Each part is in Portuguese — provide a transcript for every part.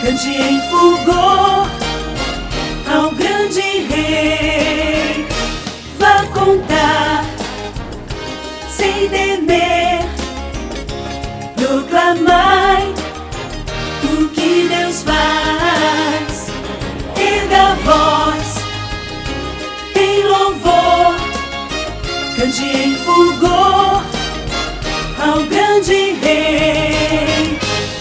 Cante em fulgor ao grande Rei. Vá contar sem temer, proclamai o que Deus faz. Erga a voz em louvor, cante em fulgor ao grande Rei.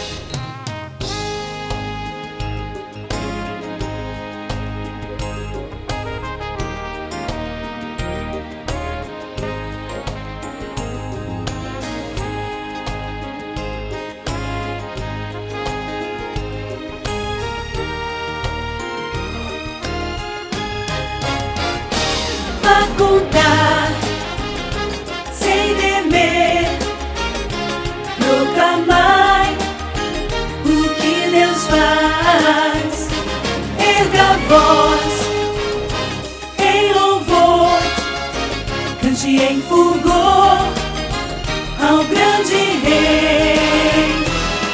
Vá contar sem temer, proclamai o que Deus faz. Erga a voz em louvor, cante em fulgor ao grande Rei.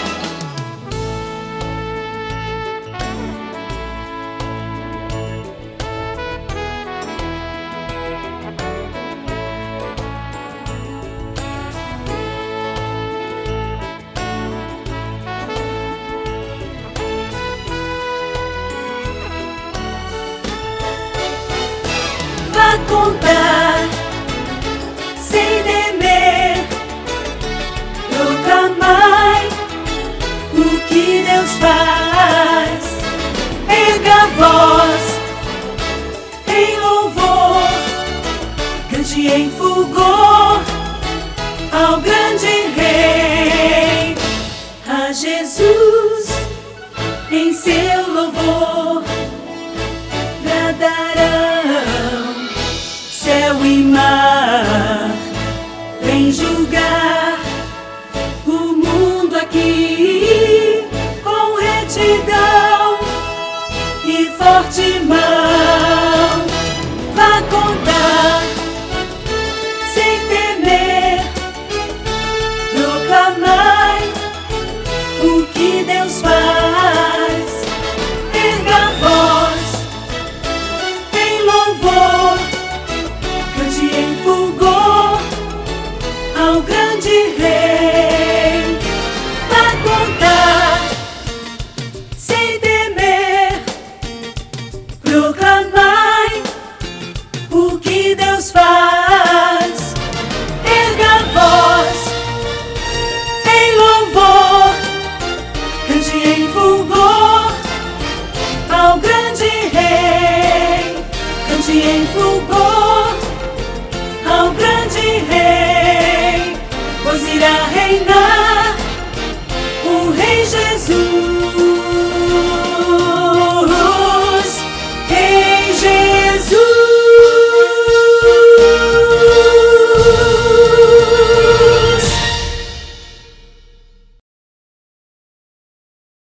Vá contar sem temer, proclamai o que Deus faz. Erga a voz em louvor, cante em fulgor ao grande Rei. A Jesus em seu louvor bradarão céu e mar. Vem julgar o mundo aqui com retidão e forte mão. Vá contar sem temer, proclamai o que Deus faz. Erga a voz em louvor, cante em fulgor ao grande Rei. Vá contar sem temer, proclamai o que Deus faz. Erga a voz em louvor, cante em fulgor ao grande Rei. Cante em fulgor ao grande Rei, pois irá reinar o Rei Jesus.